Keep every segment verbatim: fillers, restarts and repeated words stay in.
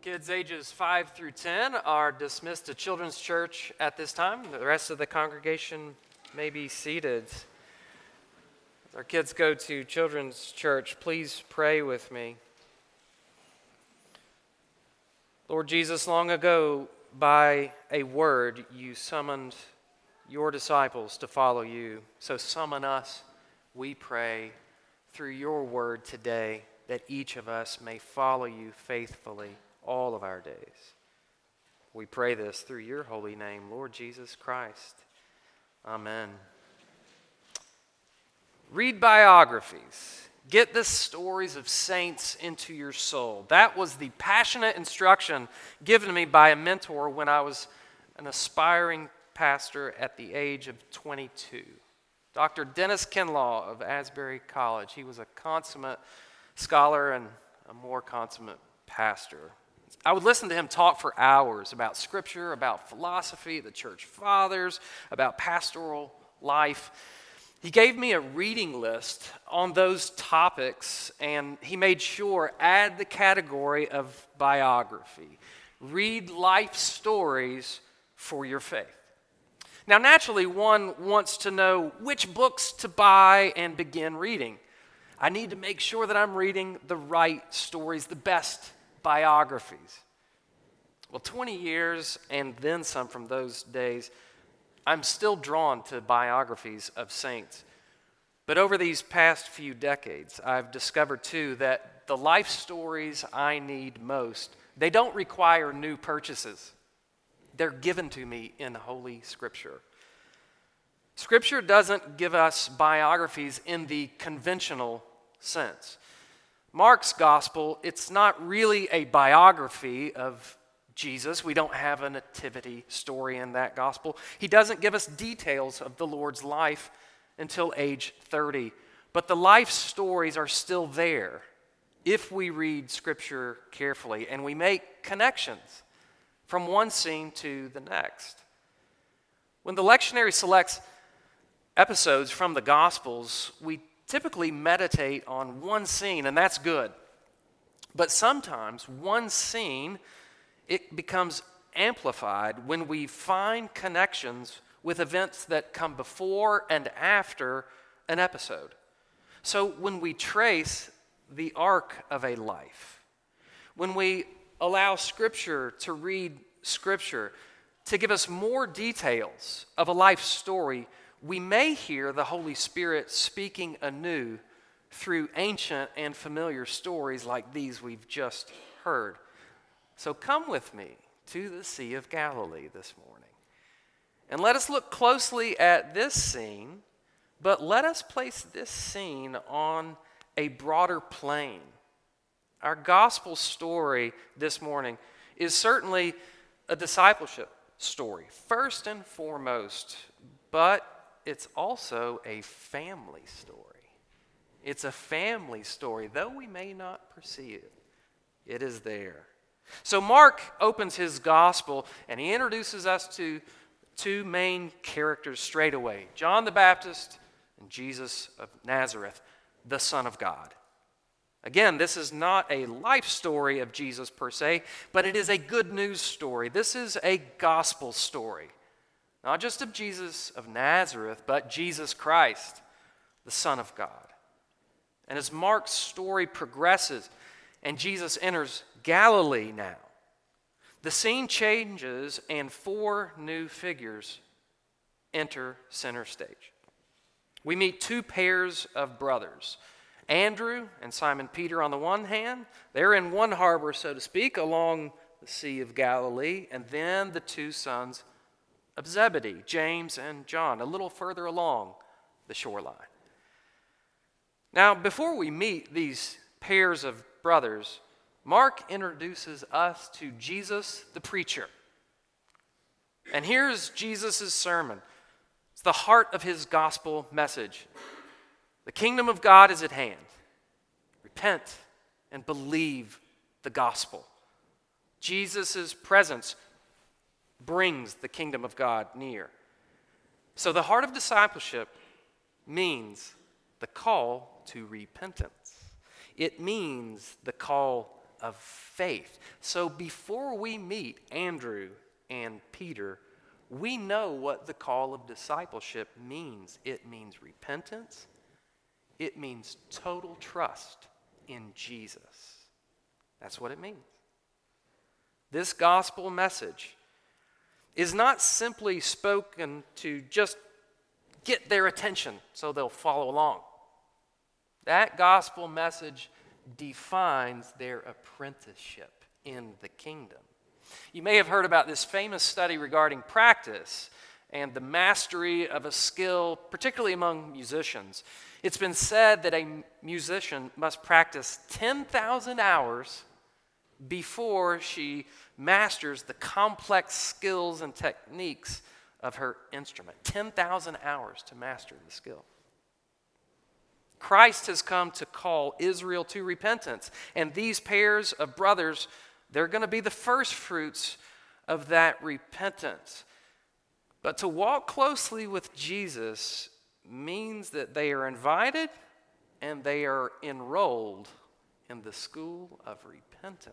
Kids ages five through ten are dismissed to Children's Church at this time. The rest of the congregation may be seated. As our kids go to Children's Church, please pray with me. Lord Jesus, long ago, by a word, you summoned your disciples to follow you. So summon us, we pray, through your word today, that each of us may follow you faithfully all of our days. We pray this through your holy name, Lord Jesus Christ. Amen. Read biographies. Get the stories of saints into your soul. That was the passionate instruction given to me by a mentor when I was an aspiring pastor at the age of twenty-two. Doctor Dennis Kinlaw of Asbury College. He was a consummate scholar and a more consummate pastor. I would listen to him talk for hours about Scripture, about philosophy, the church fathers, about pastoral life. He gave me a reading list on those topics, and he made sure add the category of biography. Read life stories for your faith. Now, naturally, one wants to know which books to buy and begin reading. I need to make sure that I'm reading the right stories, the best biographies. Well, twenty years and then some from those days, I'm still drawn to biographies of saints. But over these past few decades, I've discovered too that the life stories I need most, they don't require new purchases. They're given to me in Holy Scripture. Scripture doesn't give us biographies in the conventional sense. Mark's gospel, it's not really a biography of Jesus. We don't have a nativity story in that gospel. He doesn't give us details of the Lord's life until age thirty. But the life stories are still there if we read Scripture carefully and we make connections from one scene to the next. When the lectionary selects episodes from the Gospels, we typically meditate on one scene, and that's good. But sometimes one scene, it becomes amplified when we find connections with events that come before and after an episode. So when we trace the arc of a life, when we allow Scripture to read Scripture to give us more details of a life story, we may hear the Holy Spirit speaking anew through ancient and familiar stories like these we've just heard. So come with me to the Sea of Galilee this morning. And let us look closely at this scene, but let us place this scene on a broader plane. Our gospel story this morning is certainly a discipleship story, first and foremost, but it's also a family story. It's a family story, though we may not perceive it. It is there. So Mark opens his gospel and he introduces us to two main characters straight away, John the Baptist and Jesus of Nazareth, the Son of God. Again, this is not a life story of Jesus per se, but it is a good news story. This is a gospel story. Not just of Jesus of Nazareth, but Jesus Christ, the Son of God. And as Mark's story progresses and Jesus enters Galilee now, the scene changes and four new figures enter center stage. We meet two pairs of brothers, Andrew and Simon Peter on the one hand. They're in one harbor, so to speak, along the Sea of Galilee, and then the two sons of Zebedee, James and John, a little further along the shoreline. Now, before we meet these pairs of brothers, Mark introduces us to Jesus the preacher. And here's Jesus' sermon. It's the heart of his gospel message. The kingdom of God is at hand. Repent and believe the gospel. Jesus' presence brings the kingdom of God near. So the heart of discipleship means the call to repentance. It means the call of faith. So before we meet Andrew and Peter, we know what the call of discipleship means. It means repentance. It means total trust in Jesus. That's what it means. This gospel message is not simply spoken to just get their attention so they'll follow along. That gospel message defines their apprenticeship in the kingdom. You may have heard about this famous study regarding practice and the mastery of a skill, particularly among musicians. It's been said that a musician must practice ten thousand hours before she masters the complex skills and techniques of her instrument. ten thousand hours to master the skill. Christ has come to call Israel to repentance, and these pairs of brothers, they're going to be the first fruits of that repentance. But to walk closely with Jesus means that they are invited and they are enrolled in the school of repentance.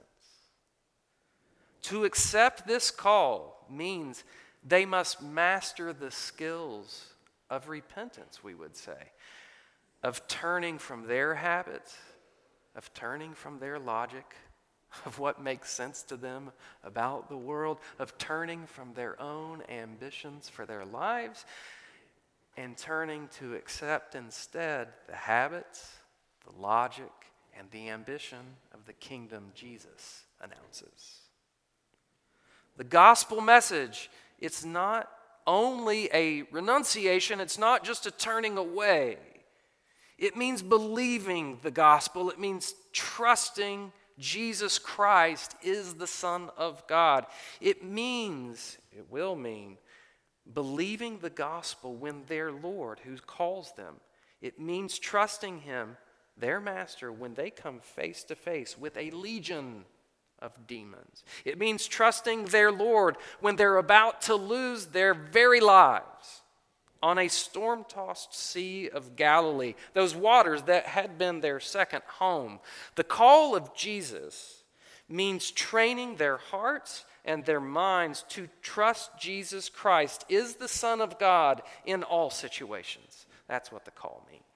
To accept this call means they must master the skills of repentance, we would say, of turning from their habits, of turning from their logic, of what makes sense to them about the world, of turning from their own ambitions for their lives, and turning to accept instead the habits, the logic, and the ambition of the kingdom Jesus announces. The gospel message, it's not only a renunciation, it's not just a turning away. It means believing the gospel. It means trusting Jesus Christ is the Son of God. It means, it will mean, believing the gospel when their Lord who calls them. It means trusting him, their master, when they come face to face with a legion of demons. It means trusting their Lord when they're about to lose their very lives on a storm-tossed sea of Galilee, those waters that had been their second home. The call of Jesus means training their hearts and their minds to trust Jesus Christ is the Son of God in all situations. That's what the call means.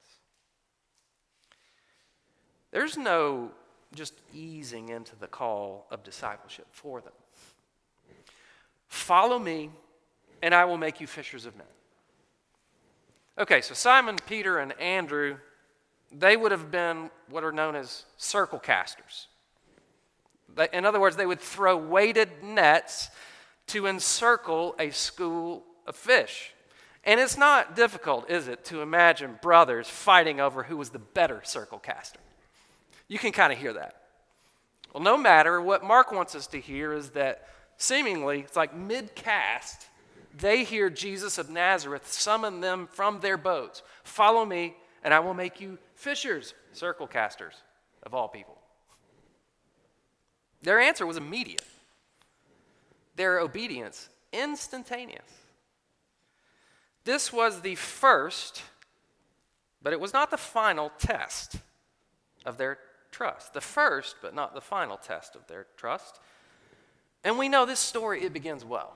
There's no just easing into the call of discipleship for them. Follow me, and I will make you fishers of men. Okay, so Simon, Peter, and Andrew, they would have been what are known as circle casters. They, in other words, they would throw weighted nets to encircle a school of fish. And it's not difficult, is it, to imagine brothers fighting over who was the better circle caster. You can kind of hear that. Well, no matter, what Mark wants us to hear is that seemingly, it's like mid-cast, they hear Jesus of Nazareth summon them from their boats. Follow me, and I will make you fishers, circle casters, of all people. Their answer was immediate. Their obedience, instantaneous. This was the first, but it was not the final test of their trust. The first, but not the final test of their trust. And we know this story, it begins well.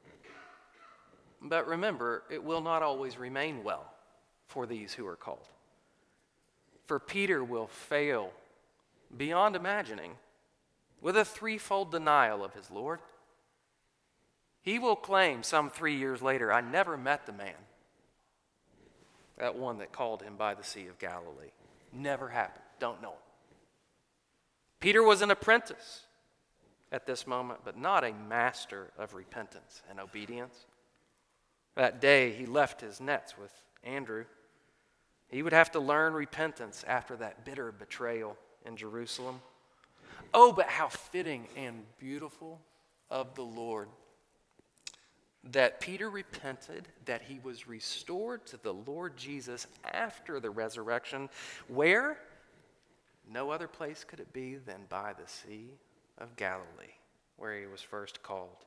But remember, it will not always remain well for these who are called. For Peter will fail beyond imagining with a threefold denial of his Lord. He will claim some three years later, I never met the man, that one that called him by the Sea of Galilee. Never happened. Don't know him. Peter was an apprentice at this moment, but not a master of repentance and obedience. That day, he left his nets with Andrew. He would have to learn repentance after that bitter betrayal in Jerusalem. Oh, but how fitting and beautiful of the Lord that Peter repented, that he was restored to the Lord Jesus after the resurrection. Where? No other place could it be than by the Sea of Galilee, where he was first called.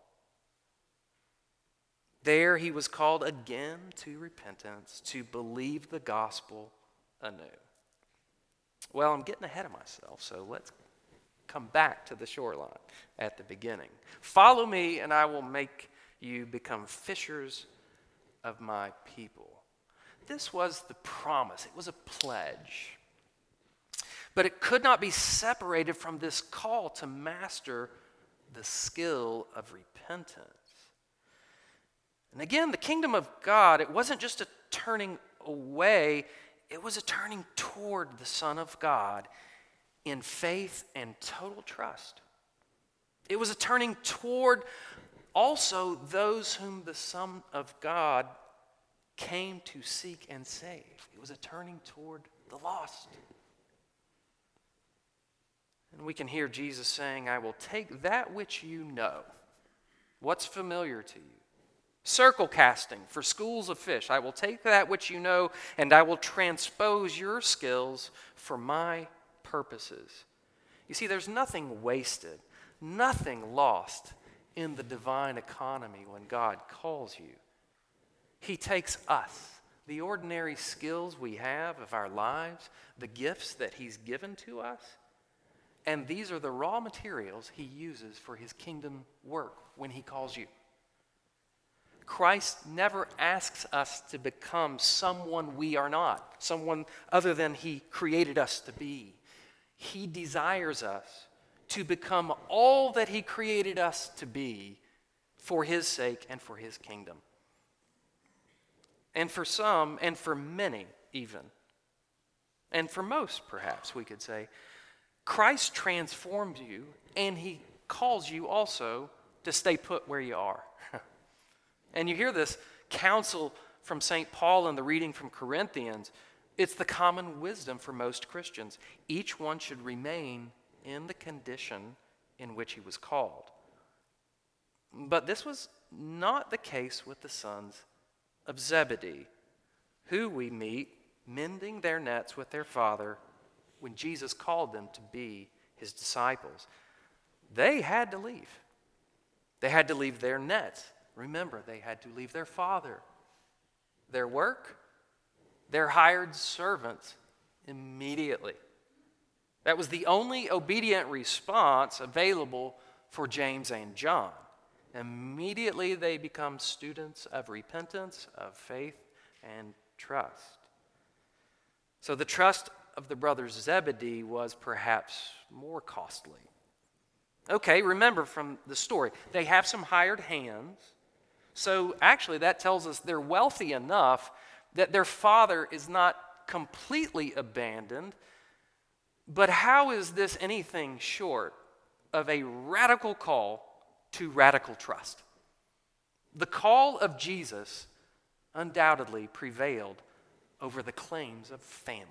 There he was called again to repentance, to believe the gospel anew. Well, I'm getting ahead of myself, so let's come back to the shoreline at the beginning. Follow me, and I will make you become fishers of my people. This was the promise. It was a pledge. But it could not be separated from this call to master the skill of repentance. And again, the kingdom of God, it wasn't just a turning away, it was a turning toward the Son of God in faith and total trust. It was a turning toward also those whom the Son of God came to seek and save. It was a turning toward the lost. And we can hear Jesus saying, I will take that which you know, what's familiar to you. Circle casting for schools of fish. I will take that which you know, and I will transpose your skills for my purposes. You see, there's nothing wasted, nothing lost in the divine economy when God calls you. He takes us, the ordinary skills we have of our lives, the gifts that He's given to us, and these are the raw materials He uses for His kingdom work when He calls you. Christ never asks us to become someone we are not, someone other than He created us to be. He desires us to become all that He created us to be for His sake and for His kingdom. And for some, and for many even, and for most perhaps we could say, Christ transformed you, and He calls you also to stay put where you are. And you hear this counsel from Saint Paul in the reading from Corinthians. It's the common wisdom for most Christians. Each one should remain in the condition in which he was called. But this was not the case with the sons of Zebedee, who we meet mending their nets with their father when Jesus called them to be His disciples. They had to leave. They had to leave their nets. Remember, they had to leave their father, their work, their hired servants immediately. That was the only obedient response available for James and John. Immediately they become students of repentance, of faith, and trust. So the trust of the brothers Zebedee was perhaps more costly. Okay, remember from the story, they have some hired hands. So actually that tells us they're wealthy enough that their father is not completely abandoned. But how is this anything short of a radical call to radical trust? The call of Jesus undoubtedly prevailed over the claims of family.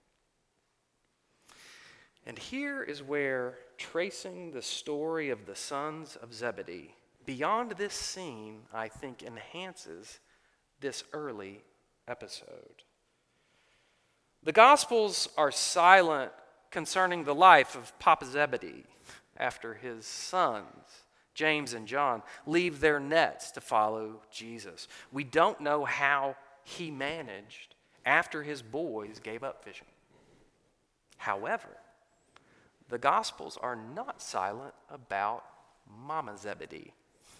And here is where tracing the story of the sons of Zebedee beyond this scene, I think, enhances this early episode. The Gospels are silent concerning the life of Papa Zebedee after his sons, James and John, leave their nets to follow Jesus. We don't know how he managed after his boys gave up fishing. However, the Gospels are not silent about Mama Zebedee.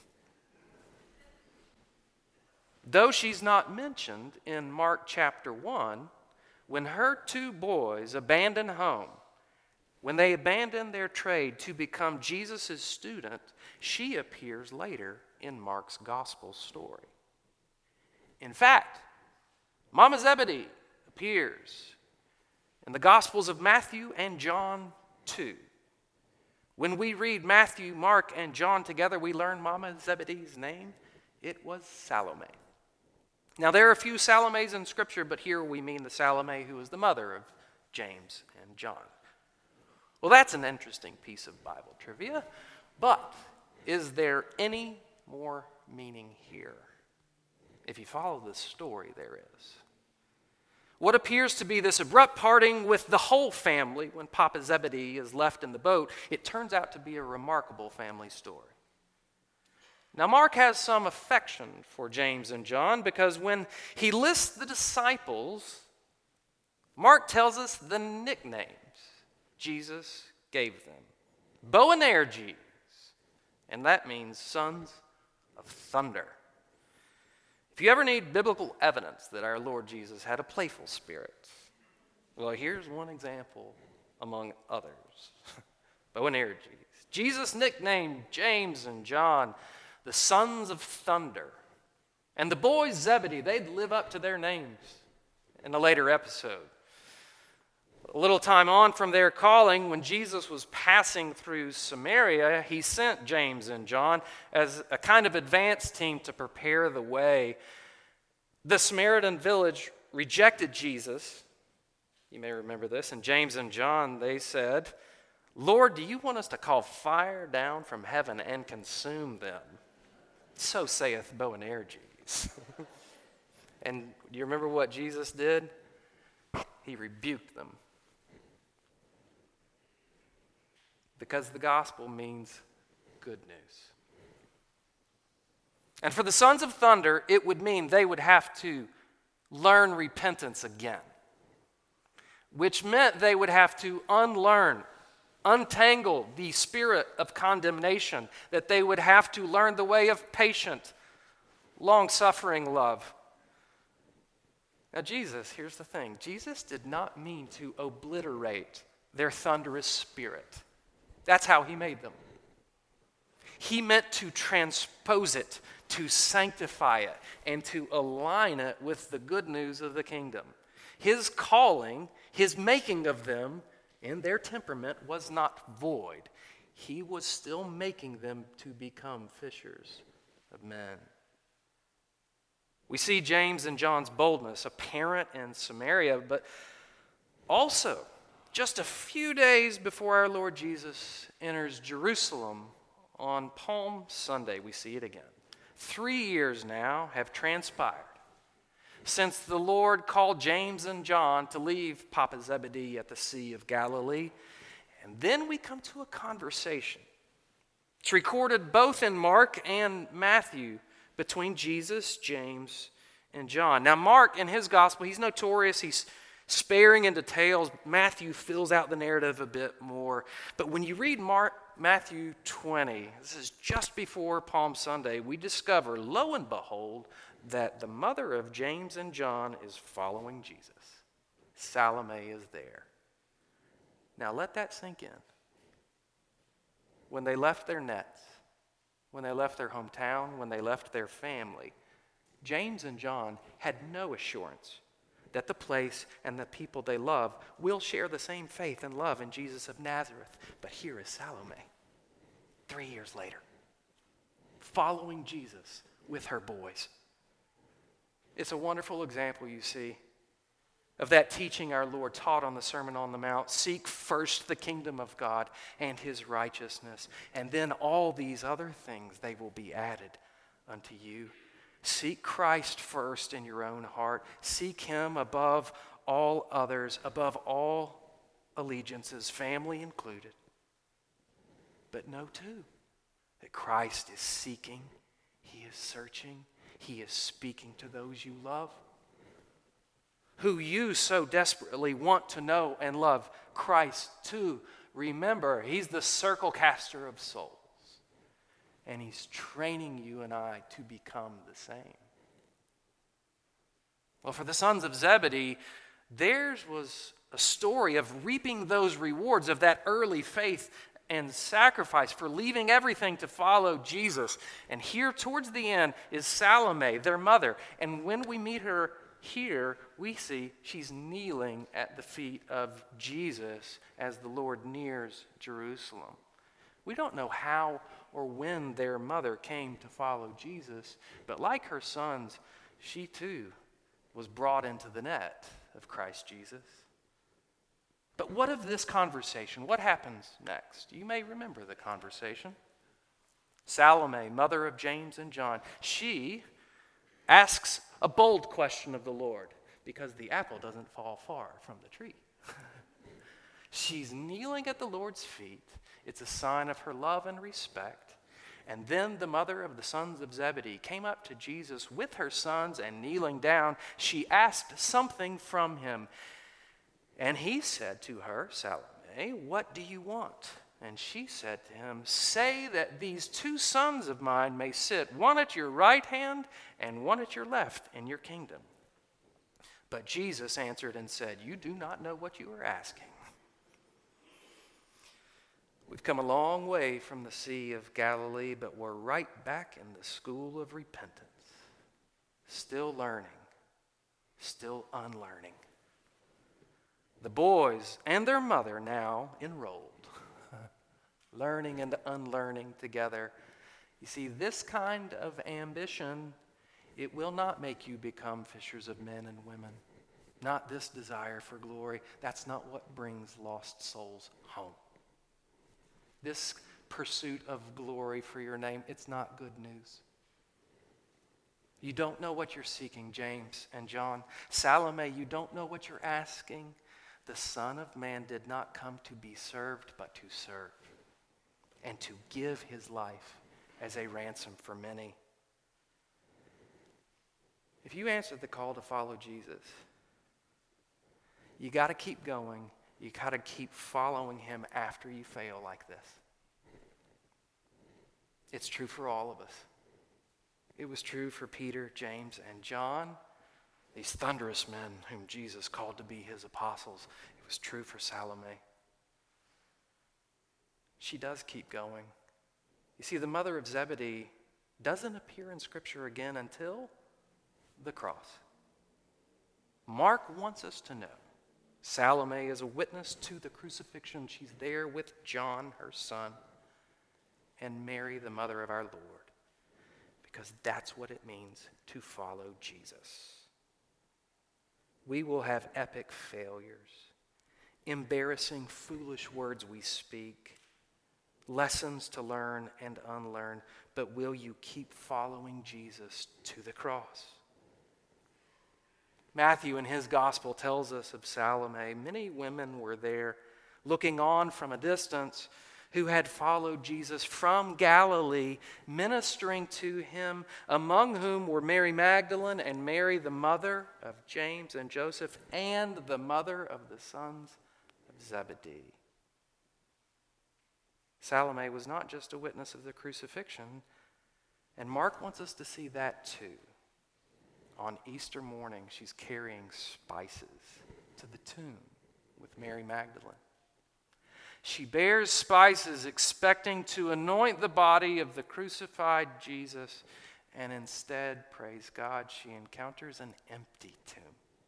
Though she's not mentioned in Mark chapter one, when her two boys abandon home, when they abandon their trade to become Jesus' student, she appears later in Mark's gospel story. In fact, Mama Zebedee appears in the Gospels of Matthew and John too. When we read Matthew, Mark, and John together, we learn Mama Zebedee's name. It was Salome. Now, there are a few Salomes in Scripture, but here we mean the Salome who was the mother of James and John. Well, that's an interesting piece of Bible trivia, but is there any more meaning here? If you follow this story, there is. What appears to be this abrupt parting with the whole family when Papa Zebedee is left in the boat, it turns out to be a remarkable family story. Now, Mark has some affection for James and John because when he lists the disciples, Mark tells us the nicknames Jesus gave them. Boanerges, and that means sons of thunder. If you ever need biblical evidence that our Lord Jesus had a playful spirit, well, here's one example among others. Boanerges. Jesus nicknamed James and John the sons of thunder. And the boys Zebedee, they'd live up to their names in a later episode. A little time on from their calling, when Jesus was passing through Samaria, he sent James and John as a kind of advance team to prepare the way. The Samaritan village rejected Jesus. You may remember this. And James and John, they said, "Lord, do you want us to call fire down from heaven and consume them?" So saith Boanerges. And do you remember what Jesus did? He rebuked them. Because the gospel means good news. And for the sons of thunder, it would mean they would have to learn repentance again, which meant they would have to unlearn, untangle the spirit of condemnation, that they would have to learn the way of patient, long-suffering love. Now Jesus, here's the thing, Jesus did not mean to obliterate their thunderous spirit. That's how he made them. He meant to transpose it, to sanctify it, and to align it with the good news of the kingdom. His calling, his making of them in their temperament was not void. He was still making them to become fishers of men. We see James and John's boldness apparent in Samaria, but also just a few days before our Lord Jesus enters Jerusalem on Palm Sunday, we see it again. Three years now have transpired since the Lord called James and John to leave Papa Zebedee at the Sea of Galilee. And then we come to a conversation. It's recorded both in Mark and Matthew between Jesus, James, and John. Now, Mark, in his gospel, he's notorious. He's sparing in details. Matthew fills out the narrative a bit more. But when you read Mark, Matthew twenty, this is just before Palm Sunday, we discover, lo and behold, that the mother of James and John is following Jesus. Salome is there. Now let that sink in. When they left their nets, when they left their hometown, when they left their family, James and John had no assurance that the place and the people they love will share the same faith and love in Jesus of Nazareth. But here is Salome, three years later, following Jesus with her boys. It's a wonderful example, you see, of that teaching our Lord taught on the Sermon on the Mount. Seek first the kingdom of God and his righteousness, and then all these other things, they will be added unto you. Seek Christ first in your own heart. Seek him above all others, above all allegiances, family included. But know too that Christ is seeking, he is searching, he is speaking to those you love, who you so desperately want to know and love. Christ too, remember, he's the circle caster of souls. And he's training you and I to become the same. Well, for the sons of Zebedee, theirs was a story of reaping those rewards of that early faith and sacrifice, for leaving everything to follow Jesus. And here towards the end is Salome, their mother. And when we meet her here, we see she's kneeling at the feet of Jesus as the Lord nears Jerusalem. We don't know how or when their mother came to follow Jesus, but like her sons, she too was brought into the net of Christ Jesus. But what of this conversation? What happens next? You may remember the conversation. Salome, mother of James and John, she asks a bold question of the Lord, because the apple doesn't fall far from the tree. She's kneeling at the Lord's feet. It's a sign of her love and respect. And then the mother of the sons of Zebedee came up to Jesus with her sons, and kneeling down, she asked something from him. And he said to her, Salome, what do you want? And she said to him, "Say that these two sons of mine may sit, one at your right hand and one at your left in your kingdom." But Jesus answered and said, "You do not know what you are asking." We've come a long way from the Sea of Galilee, but we're right back in the school of repentance. Still learning, still unlearning. The boys and their mother now enrolled. Learning and unlearning together. You see, this kind of ambition, it will not make you become fishers of men and women. Not this desire for glory. That's not what brings lost souls home. This pursuit of glory for your name, it's not good news. You don't know what you're seeking, James and John. Salome, you don't know what you're asking. The Son of Man did not come to be served, but to serve, and to give his life as a ransom for many. If you answered the call to follow Jesus, you got to keep going. You got to keep following him after you fail like this. It's true for all of us. It was true for Peter, James, and John, these thunderous men whom Jesus called to be his apostles. It was true for Salome. She does keep going. You see, the mother of Zebedee doesn't appear in Scripture again until the cross. Mark wants us to know Salome is a witness to the crucifixion. She's there with John, her son, and Mary, the mother of our Lord, because that's what it means to follow Jesus. We will have epic failures, embarrassing, foolish words we speak, lessons to learn and unlearn, but will you keep following Jesus to the cross? Matthew in his gospel tells us of Salome. Many women were there looking on from a distance who had followed Jesus from Galilee, ministering to him, among whom were Mary Magdalene and Mary, the mother of James and Joseph, and the mother of the sons of Zebedee. Salome was not just a witness of the crucifixion, and Mark wants us to see that too. On Easter morning, she's carrying spices to the tomb with Mary Magdalene. She bears spices expecting to anoint the body of the crucified Jesus, and instead, praise God, she encounters an empty tomb.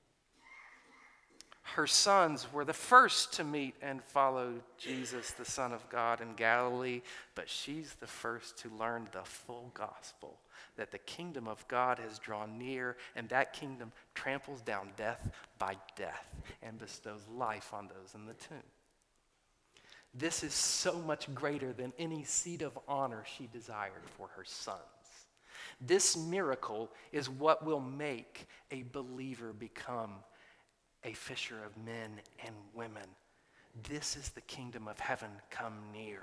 Her sons were the first to meet and follow Jesus, the Son of God, in Galilee, but she's the first to learn the full gospel, that the kingdom of God has drawn near, and that kingdom tramples down death by death and bestows life on those in the tomb. This is so much greater than any seat of honor she desired for her sons. This miracle is what will make a believer become a fisher of men and women. This is the kingdom of heaven come near.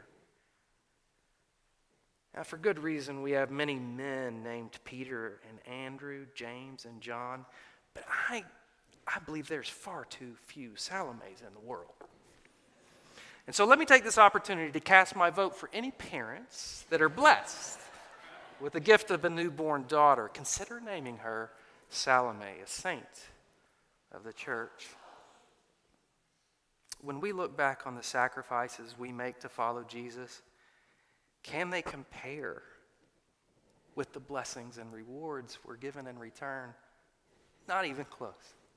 Now, for good reason, we have many men named Peter and Andrew, James and John, but I, I believe there's far too few Salomes in the world. And so let me take this opportunity to cast my vote for any parents that are blessed with the gift of a newborn daughter. Consider naming her Salome, a saint of the church. When we look back on the sacrifices we make to follow Jesus, can they compare with the blessings and rewards we're given in return? Not even close.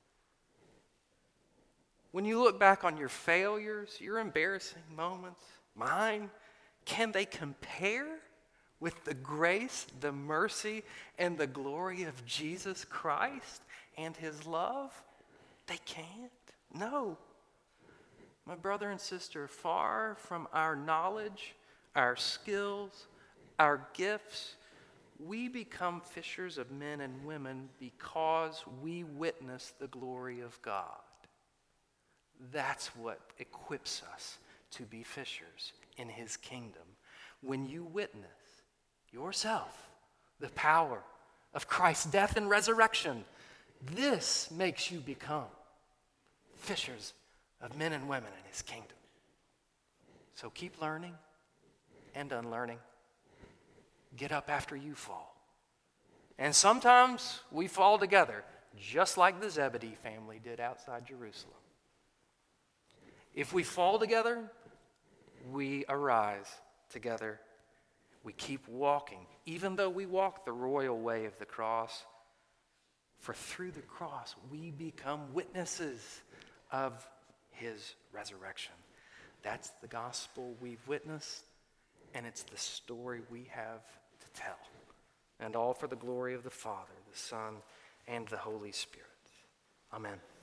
When you look back on your failures, your embarrassing moments, mine, can they compare with the grace, the mercy, and the glory of Jesus Christ and his love? They can't. No. My brother and sister, far from our knowledge, our skills, our gifts, we become fishers of men and women because we witness the glory of God. That's what equips us to be fishers in his kingdom. When you witness yourself the power of Christ's death and resurrection, this makes you become fishers of men and women in his kingdom. So keep learning and unlearning. Get up after you fall. And sometimes we fall together, just like the Zebedee family did outside Jerusalem. If we fall together, we arise together. We keep walking, even though we walk the royal way of the cross. For through the cross, we become witnesses of his resurrection. That's the gospel we've witnessed, and it's the story we have to tell. And all for the glory of the Father, the Son, and the Holy Spirit. Amen.